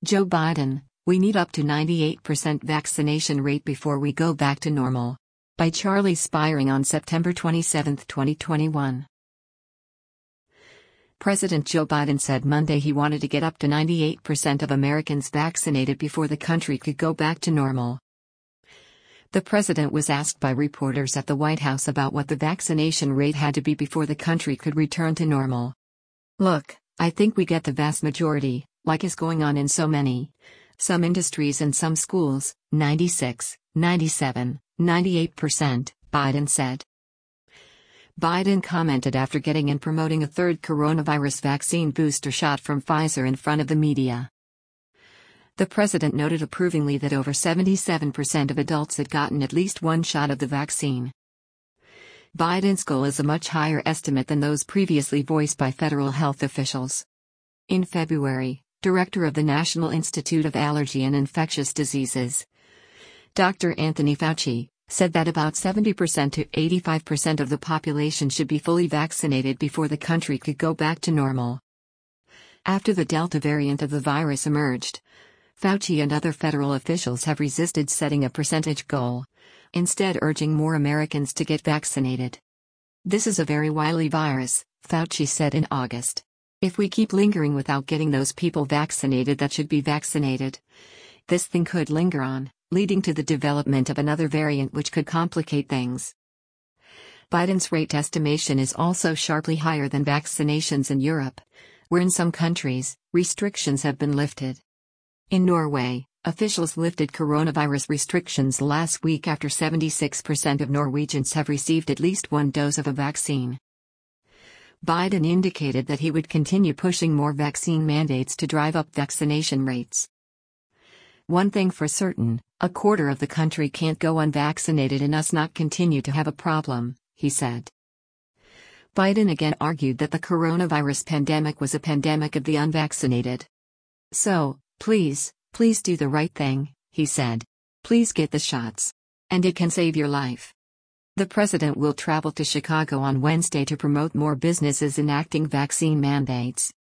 Joe Biden, we need up to 98% vaccination rate before we go back to normal. By Charlie Spiring on September 27, 2021. President Joe Biden said Monday he wanted to get up to 98% of Americans vaccinated before the country could go back to normal. The president was asked by reporters at the White House about what the vaccination rate had to be before the country could return to normal. Look, I think we get the vast majority, like is going on in some industries and some schools, 96, 97, 98%, Biden said. Biden commented after getting and promoting a third coronavirus vaccine booster shot from Pfizer in front of the media. The president noted approvingly that over 77% of adults had gotten at least one shot of the vaccine. Biden's goal is a much higher estimate than those previously voiced by federal health officials. In February, Director of the National Institute of Allergy and Infectious Diseases, Dr. Anthony Fauci, said that about 70% to 85% of the population should be fully vaccinated before the country could go back to normal. After the Delta variant of the virus emerged, Fauci and other federal officials have resisted setting a percentage goal, instead urging more Americans to get vaccinated. This is a very wily virus, Fauci said in August. If we keep lingering without getting those people vaccinated that should be vaccinated, this thing could linger on, leading to the development of another variant which could complicate things. Biden's rate estimation is also sharply higher than vaccinations in Europe, where in some countries, restrictions have been lifted. In Norway, officials lifted coronavirus restrictions last week after 76% of Norwegians have received at least one dose of a vaccine. Biden indicated that he would continue pushing more vaccine mandates to drive up vaccination rates. One thing for certain, a quarter of the country can't go unvaccinated and us not continue to have a problem, he said. Biden again argued that the coronavirus pandemic was a pandemic of the unvaccinated. So, please do the right thing, he said. Please get the shots. And it can save your life. The president will travel to Chicago on Wednesday to promote more businesses enacting vaccine mandates.